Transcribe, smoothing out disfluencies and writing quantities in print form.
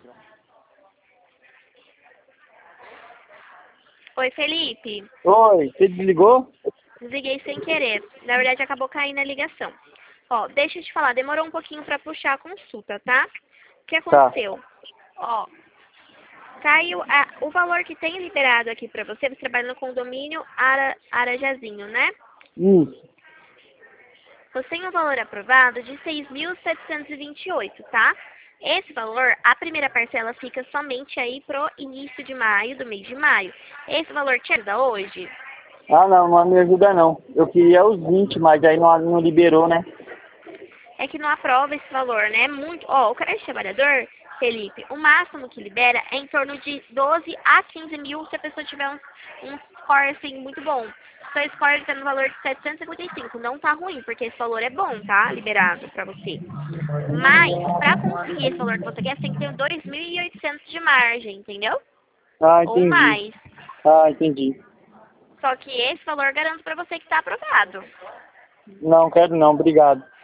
Oi, Felipe. Oi, você desligou? Desliguei sem querer. Na verdade, acabou caindo a ligação. Ó, deixa eu te falar, demorou um pouquinho pra puxar a consulta, tá? O que Tá. aconteceu? Ó, caiu o valor que tem liberado aqui pra você. Você trabalha no condomínio Arajazinho, né? Isso. Você tem um valor aprovado de 6.728, tá? Esse valor, a primeira parcela fica somente aí pro início de maio, do mês de maio. Esse valor te ajuda hoje? Ah, não me ajuda não. Eu queria os 20, mas aí não liberou, né? É que não aprova esse valor, né? Muito. Ó, o crédito trabalhador, Felipe, o máximo que libera é em torno de 12 a 15 mil se a pessoa tiver um score assim muito bom. Seu score está no valor de 755. Não tá ruim, porque esse valor é bom, tá? Liberado pra você. Mas, pra conseguir esse valor que você quer, você tem que ter 2.800 de margem, entendeu? Ah, Ou entendi. mais. Ah, entendi. Só que esse valor garanto pra você que tá aprovado. Não, quero não, obrigado.